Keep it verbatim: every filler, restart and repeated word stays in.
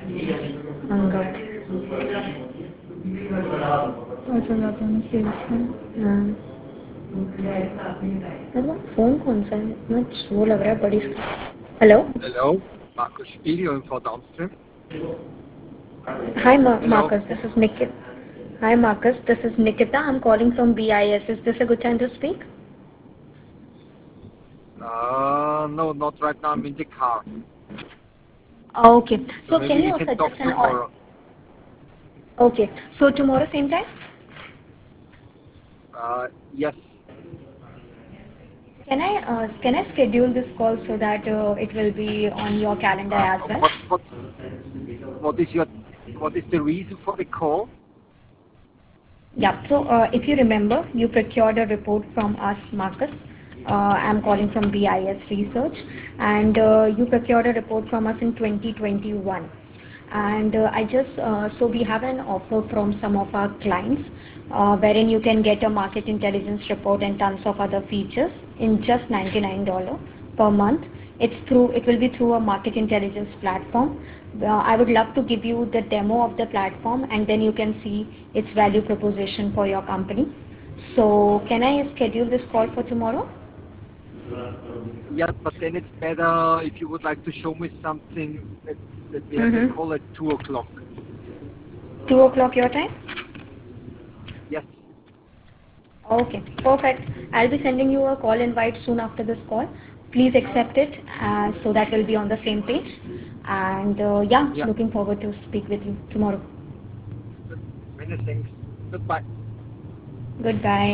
हंगा ऐसा जाता है सेल्स में। हाँ मतलब फोन कौन सा है इतना स्लो लग रहा है बड़ी screen. Hello. Hello, Markus Spiegel for Downstream. Hi Ma- Hello. Marcus, this is Nikita. Hi Marcus, this is Nikita. I'm calling from B I S. Is this a good time to speak? Uh, no, not right now. I'm in the car. Okay. So So can maybe we you can talk suggest an all? tomorrow. Okay. So tomorrow same time? Uh, yes. Can I uh, can I schedule this call so that uh, it will be on your calendar Uh, as well? what what's what is your what is the reason for the call? Yeah. So uh, if you remember, you procured a report from us, Marcus. Uh, I'm calling from B I S Research, and uh, you procured a report from us in twenty twenty-one. And uh, I just uh, so we have an offer from some of our clients, uh, wherein you can get a market intelligence report and tons of other features in just ninety-nine dollars per month. It's through it will be through a market intelligence platform. uh, I would love to give you the demo of the platform, and then you can see its value proposition for your company. So can I schedule this call for tomorrow? Yeah, but then it's better if you would like to show me something that that we have the Mm-hmm. call at two o'clock. Two o'clock your time. Yes. Okay, perfect. I'll be sending you a call invite soon after this call. Please accept it uh, so that we'll be on the same page. And uh, yeah, Yeah. looking forward to speak with you tomorrow. Many thanks. Goodbye. Goodbye.